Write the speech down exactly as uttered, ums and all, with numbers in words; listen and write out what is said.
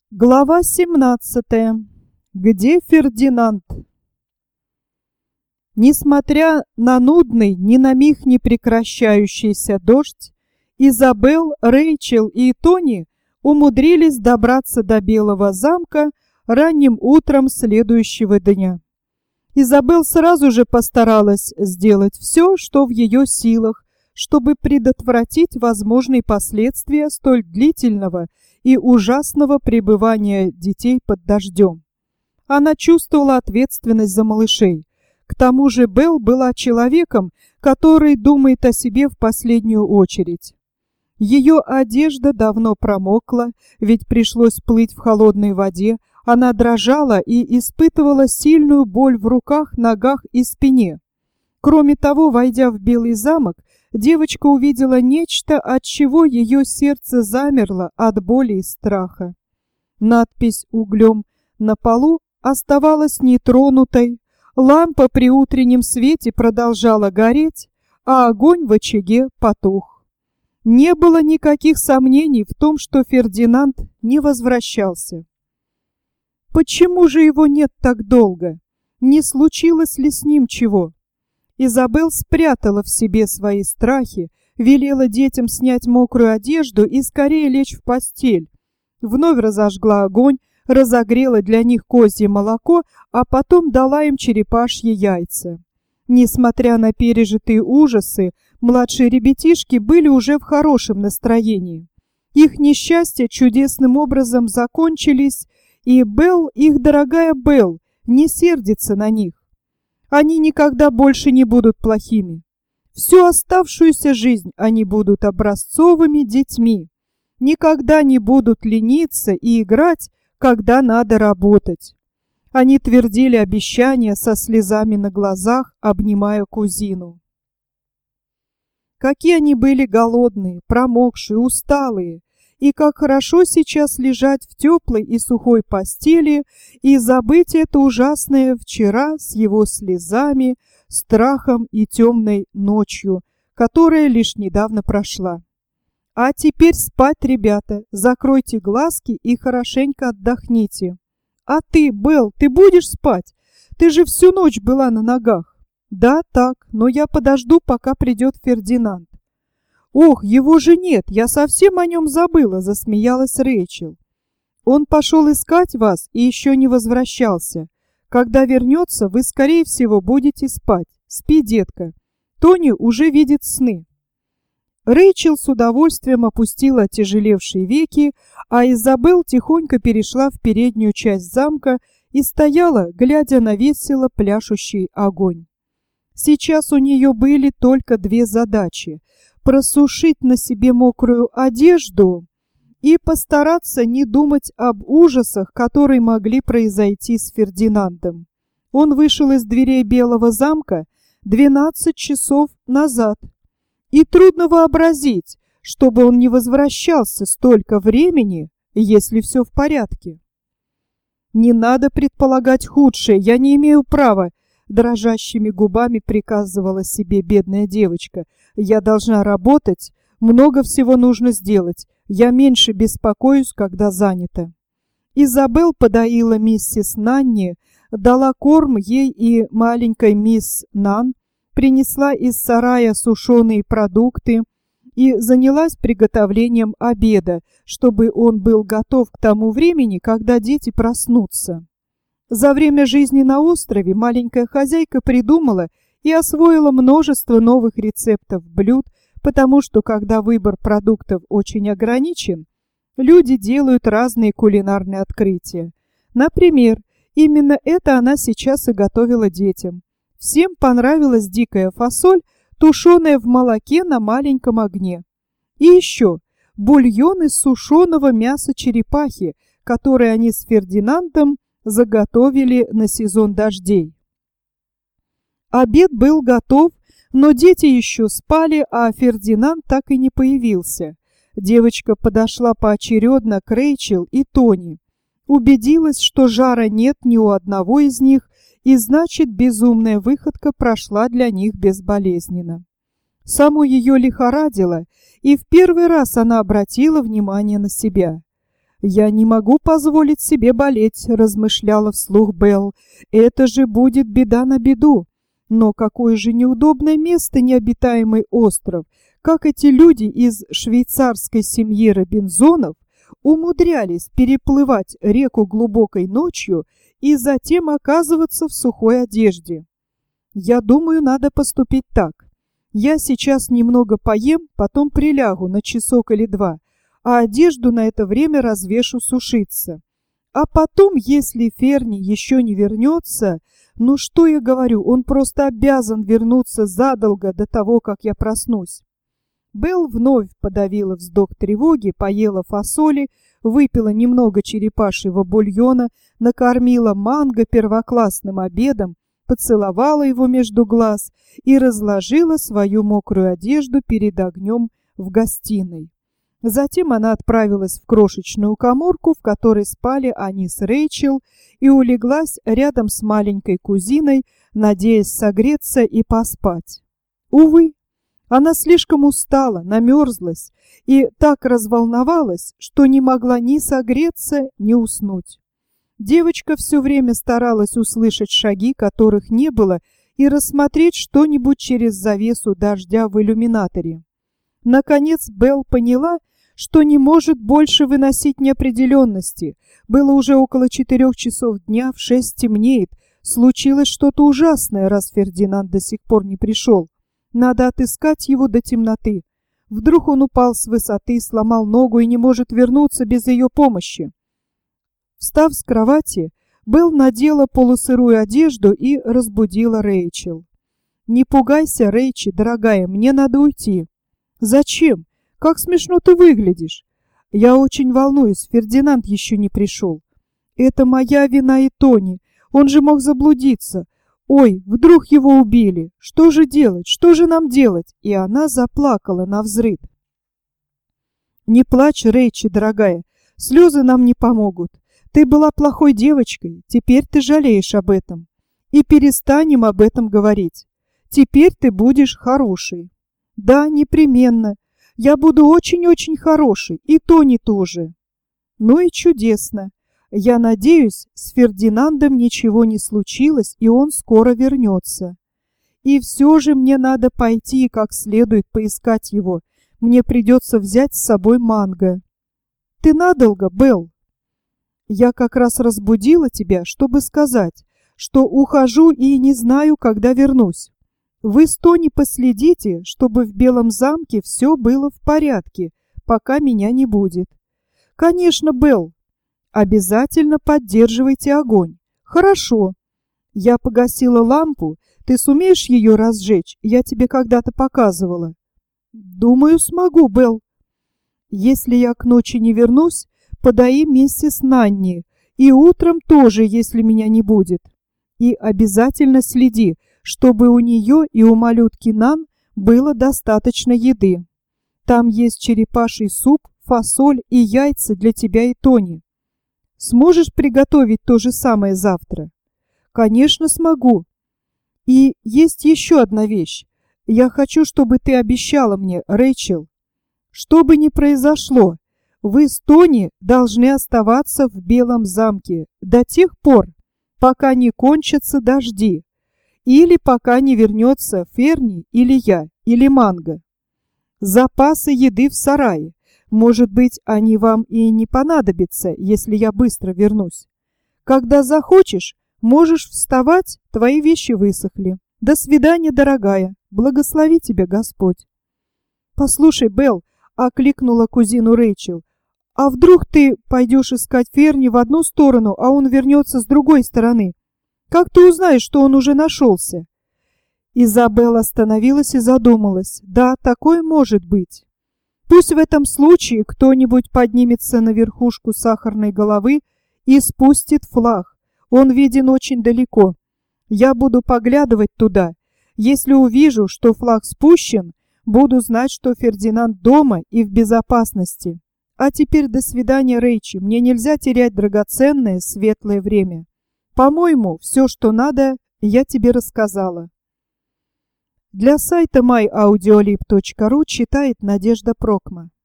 Глава семнадцатая. Где Фердинанд? Несмотря на нудный, ни на миг не прекращающийся дождь, Изабелл, Рэйчел и Тони умудрились добраться до Белого замка ранним утром следующего дня. Изабелл сразу же постаралась сделать все, что в ее силах, чтобы предотвратить возможные последствия столь длительного и ужасного пребывания детей под дождем. Она чувствовала ответственность за малышей. К тому же Белл была человеком, который думает о себе в последнюю очередь. Ее одежда давно промокла, ведь пришлось плыть в холодной воде. Она дрожала и испытывала сильную боль в руках, ногах и спине. Кроме того, войдя в Белый замок, девочка увидела нечто, от чего ее сердце замерло от боли и страха. Надпись углем на полу оставалась нетронутой, лампа при утреннем свете продолжала гореть, а огонь в очаге потух. Не было никаких сомнений в том, что Фердинанд не возвращался. Почему же его нет так долго? Не случилось ли с ним чего? Изабелл спрятала в себе свои страхи, велела детям снять мокрую одежду и скорее лечь в постель. Вновь разожгла огонь, разогрела для них козье молоко, а потом дала им черепашьи яйца. Несмотря на пережитые ужасы, младшие ребятишки были уже в хорошем настроении. Их несчастья чудесным образом закончились, и Белл, их дорогая Белл, не сердится на них. Они никогда больше не будут плохими. Всю оставшуюся жизнь они будут образцовыми детьми. Никогда не будут лениться и играть, когда надо работать. Они твердили обещания со слезами на глазах, обнимая кузину. Какие они были голодные, промокшие, усталые. И как хорошо сейчас лежать в теплой и сухой постели и забыть это ужасное вчера с его слезами, страхом и темной ночью, которая лишь недавно прошла. А теперь спать, ребята, закройте глазки и хорошенько отдохните. А ты, Белл, ты будешь спать? Ты же всю ночь была на ногах. Да, так, но я подожду, пока придет Фердинанд. «Ох, его же нет, я совсем о нем забыла», — засмеялась Рэйчел. «Он пошел искать вас и еще не возвращался. Когда вернется, вы, скорее всего, будете спать. Спи, детка. Тони уже видит сны». Рэйчел с удовольствием опустила отяжелевшие веки, а Изабелл тихонько перешла в переднюю часть замка и стояла, глядя на весело пляшущий огонь. Сейчас у нее были только две задачи — просушить на себе мокрую одежду и постараться не думать об ужасах, которые могли произойти с Фердинандом. Он вышел из дверей Белого замка двенадцать часов назад, и трудно вообразить, чтобы он не возвращался столько времени, если все в порядке. «Не надо предполагать худшее, я не имею права», — дрожащими губами приказывала себе бедная девочка. «Я должна работать, много всего нужно сделать, я меньше беспокоюсь, когда занята». Изабелл подоила миссис Нанни, дала корм ей и маленькой мисс Нан, принесла из сарая сушеные продукты и занялась приготовлением обеда, чтобы он был готов к тому времени, когда дети проснутся. За время жизни на острове маленькая хозяйка придумала и освоила множество новых рецептов блюд, потому что, когда выбор продуктов очень ограничен, люди делают разные кулинарные открытия. Например, именно это она сейчас и готовила детям. Всем понравилась дикая фасоль, тушеная в молоке на маленьком огне. И еще бульон из сушеного мяса черепахи, который они с Фердинандом заготовили на сезон дождей. Обед был готов, но дети еще спали, а Фердинанд так и не появился. Девочка подошла поочередно к Рэйчел и Тони. Убедилась, что жара нет ни у одного из них, и значит, безумная выходка прошла для них безболезненно. Саму ее лихорадило, и в первый раз она обратила внимание на себя. «Я не могу позволить себе болеть», — размышляла вслух Белл. «Это же будет беда на беду. Но какое же неудобное место необитаемый остров, как эти люди из швейцарской семьи Робинзонов умудрялись переплывать реку глубокой ночью и затем оказываться в сухой одежде. Я думаю, надо поступить так. Я сейчас немного поем, потом прилягу на часок или два, а одежду на это время развешу сушиться. А потом, если Ферни еще не вернется, ну что я говорю, он просто обязан вернуться задолго до того, как я проснусь». Белл вновь подавила вздох тревоги, поела фасоли, выпила немного черепашьего бульона, накормила Манго первоклассным обедом, поцеловала его между глаз и разложила свою мокрую одежду перед огнем в гостиной. Затем она отправилась в крошечную каморку, в которой спали они с Рэйчел, и улеглась рядом с маленькой кузиной, надеясь согреться и поспать. Увы, она слишком устала, намерзлась и так разволновалась, что не могла ни согреться, ни уснуть. Девочка все время старалась услышать шаги, которых не было, и рассмотреть что-нибудь через завесу дождя в иллюминаторе. Наконец Белл поняла, что не может больше выносить неопределенности. Было уже около четырех часов дня, в шесть темнеет. Случилось что-то ужасное, раз Фердинанд до сих пор не пришел. Надо отыскать его до темноты. Вдруг он упал с высоты, сломал ногу и не может вернуться без ее помощи. Встав с кровати, Белл надела полусырую одежду и разбудила Рэйчел. «Не пугайся, Рэйчи, дорогая, мне надо уйти». «Зачем? Как смешно ты выглядишь». «Я очень волнуюсь, Фердинанд еще не пришел». «Это моя вина и Тони. Он же мог заблудиться. Ой, вдруг его убили. Что же делать? Что же нам делать?» И она заплакала навзрыд. «Не плачь, Рэйчи, дорогая. Слезы нам не помогут. Ты была плохой девочкой. Теперь ты жалеешь об этом. И перестанем об этом говорить. Теперь ты будешь хорошей». «Да, непременно. Я буду очень-очень хорошей. И Тони тоже». «Ну и чудесно. Я надеюсь, с Фердинандом ничего не случилось, и он скоро вернется. И все же мне надо пойти и как следует поискать его. Мне придется взять с собой Манго». «Ты надолго, Белл?» «Я как раз разбудила тебя, чтобы сказать, что ухожу и не знаю, когда вернусь. Вы с Тони последите, чтобы в Белом замке все было в порядке, пока меня не будет». «Конечно, Белл. Обязательно поддерживайте огонь». «Хорошо. Я погасила лампу. Ты сумеешь ее разжечь? Я тебе когда-то показывала». «Думаю, смогу, Белл». «Если я к ночи не вернусь, подай миссис Нанни. И утром тоже, если меня не будет. И обязательно следи, чтобы у нее и у малютки Нан было достаточно еды. Там есть черепаший суп, фасоль и яйца для тебя и Тони. Сможешь приготовить то же самое завтра?» «Конечно, смогу. И есть еще одна вещь. Я хочу, чтобы ты обещала мне, Рэйчел. Что бы ни произошло, вы с Тони должны оставаться в Белом замке до тех пор, пока не кончатся дожди, или пока не вернется Ферни или я, или Манго. Запасы еды в сарае. Может быть, они вам и не понадобятся, если я быстро вернусь. Когда захочешь, можешь вставать, твои вещи высохли. До свидания, дорогая. Благослови тебя Господь». «Послушай, Белл», — окликнула кузину Рэйчел, «а вдруг ты пойдешь искать Ферни в одну сторону, а он вернется с другой стороны? Как ты узнаешь, что он уже нашелся?» Изабелла остановилась и задумалась. «Да, такое может быть. Пусть в этом случае кто-нибудь поднимется на верхушку сахарной головы и спустит флаг. Он виден очень далеко. Я буду поглядывать туда. Если увижу, что флаг спущен, буду знать, что Фердинанд дома и в безопасности. А теперь до свидания, Рэйчи. Мне нельзя терять драгоценное светлое время. По-моему, все, что надо, я тебе рассказала». Для сайта май аудиолиб точка ру читает Надежда Прокма.